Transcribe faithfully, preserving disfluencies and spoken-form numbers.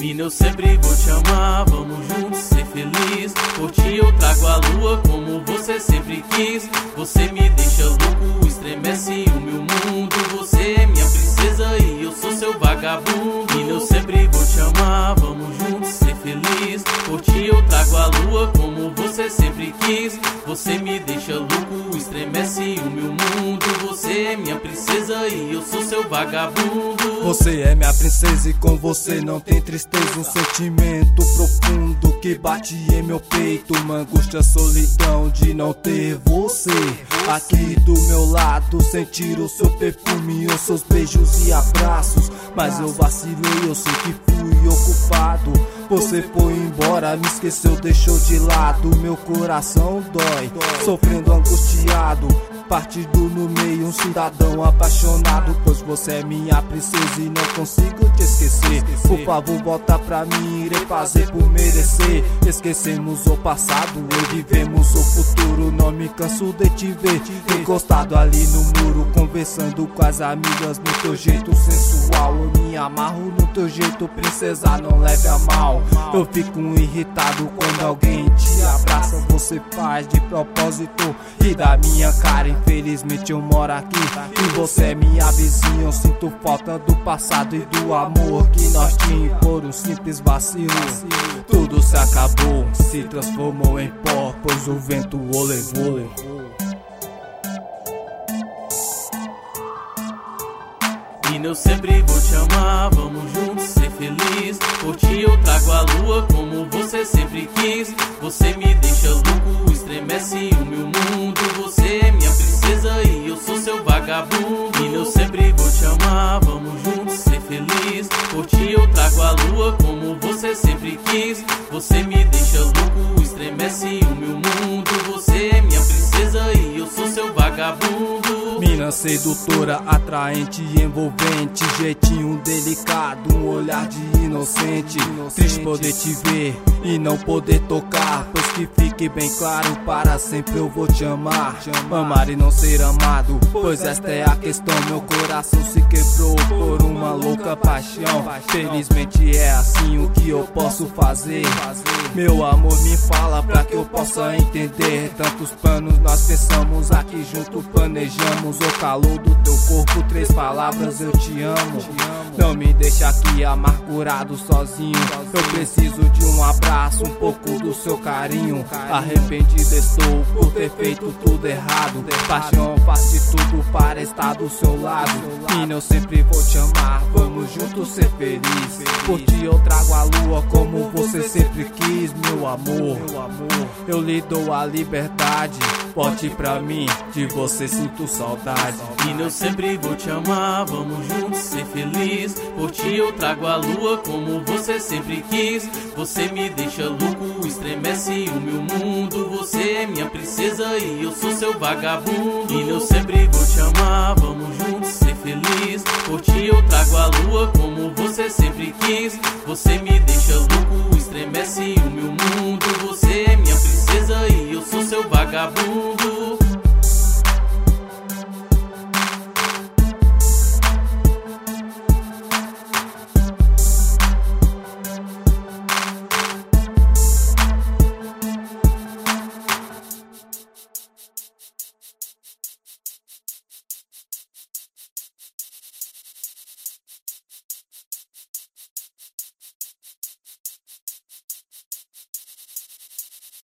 Mina, eu sempre vou te amar, vamos juntos ser feliz. Por ti eu trago a lua como você sempre quis. Você me deixa louco, estremece o meu mundo. Você é minha princesa e eu sou seu vagabundo. Mina, eu sempre vou te amar, vamos juntos ser feliz. Por ti eu trago a lua como você sempre quis. Você me deixa louco, estremece o meu mundo. Você é minha princesa e eu sou seu vagabundo. Você é minha princesa e com você não tem tristeza. Um sentimento profundo que bate em meu peito. Uma angústia, solidão de não ter você aqui do meu lado. Sentir o seu perfume, os seus beijos e abraços. Mas eu vacilei, eu sei que fui ocupado. Você foi embora, me esqueceu, deixou de lado. Meu coração dói, sofrendo angustiado. Partido no meio, um cidadão apaixonado. Pois você é minha princesa e não consigo te esquecer. Por favor, volta pra mim, irei fazer por merecer. Esquecemos o passado e vivemos o futuro. Não me canso de te ver encostado ali no muro, conversando com as amigas no teu jeito sensual. Eu me amarro no teu jeito, princesa, não leve a mal. Eu fico irritado quando alguém te abraça. Você faz de propósito e da minha cara. Infelizmente eu moro aqui e você é minha vizinha. Eu sinto falta do passado e do amor que nós tínhamos por um simples vacilo. Tudo se acabou, se transformou em pó, pois o vento o levou. Mina, eu sempre vou te amar, vamos juntos ser feliz. Por ti eu trago a lua como você sempre quis. Você me deixa louco, estremece o meu mundo. Você é minha princesa e eu sou seu vagabundo. Mina, eu sempre vou te amar, vamos juntos ser feliz. Por ti eu trago a lua como você sempre quis. Você me deixa louco, estremece o meu mundo. Você é minha princesa e eu sou seu vagabundo. Mina sedutora, atraente e envolvente. Jeitinho delicado, um olhar de inocente. Triste poder te ver e não poder tocar. Pois que fique bem claro, para sempre eu vou te amar. Amar e não ser amado, pois esta é a questão. Meu coração se quebrou por uma louca paixão. Felizmente é assim, o que eu posso fazer? Meu amor, me fala pra que eu possa entender. Tantos planos nós pensamos aqui junto, planejamos. O calor do teu corpo, três palavras, eu te amo. Não me deixa aqui amargurado sozinho. Eu preciso de um abraço, um pouco do seu carinho. Arrependido estou por ter feito tudo errado. Paixão faz de tudo para estar do seu lado. Mina, eu sempre vou te amar, vamos juntos ser felizes. Por ti eu trago a lua como você sempre quis, meu amor. Eu lhe dou a liberdade, volte pra mim, de você sinto saudade. Mina, eu sempre vou te amar, vamos juntos ser feliz. Por ti eu trago a lua como você sempre quis. Você me deixa louco, estremece o meu mundo. Você é minha princesa e eu sou seu vagabundo. Mina, eu sempre vou te amar, vamos juntos ser feliz. Por ti eu trago a lua como você sempre quis. Você me deixa louco, estremece o meu mundo. Você é minha princesa e eu sou seu vagabundo.